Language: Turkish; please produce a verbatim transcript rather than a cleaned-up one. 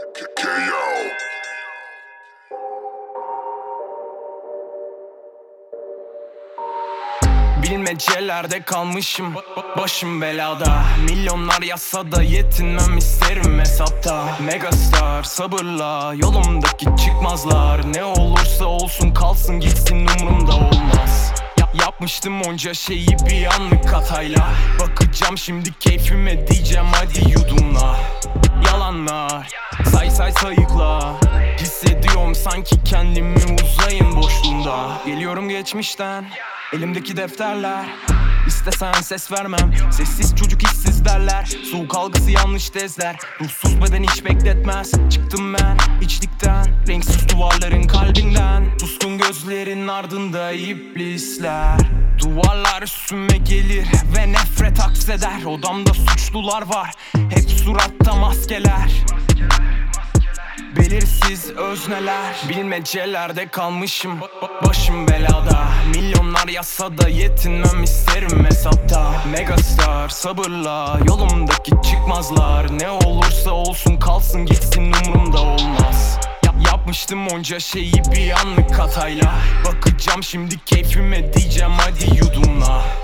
K O. Bilmecelerde kalmışım, başım belada. Milyonlar yazsa da yetinmem, isterim hesapta. Megastar sabırla, yolumdaki çıkmazlar. Ne olursa olsun kalsın gitsin, umurumda olmaz. Yapmıştım onca şeyi bir anlık hatayla. Bakacağım şimdi keyfime, diyeceğim hadi yudumla. Yalanlar say say sayıkla. Hissediyorum sanki kendimi uzayın boşluğunda. Geliyorum geçmişten, elimdeki defterler. İstesen ses vermem, sessiz çocuk işsiz derler. Soğuk algısı yanlış tezler, ruhsuz beden hiç bekletmez. Çıktım ben içlikten, renksiz duvarların kalbinden. Tuskun gözlerin ardında iblisler. Duvarlar üstüme gelir ve nefret akseder. Odamda suçlular var, hep suratta maskeler. Belirsiz özneler, bilmecelerde kalmışım, başım belada. Milyonlar yazsa da yetinmem, isterim hesapta. Megastar sabırla, yolumdaki çıkmazlar. Ne olursa olsun kalsın gitsin, umurumda olmaz. Yapmıştım onca şeyi bir anlık hatayla. Bakacağım şimdi keyfime, diyeceğim hadi yudumla.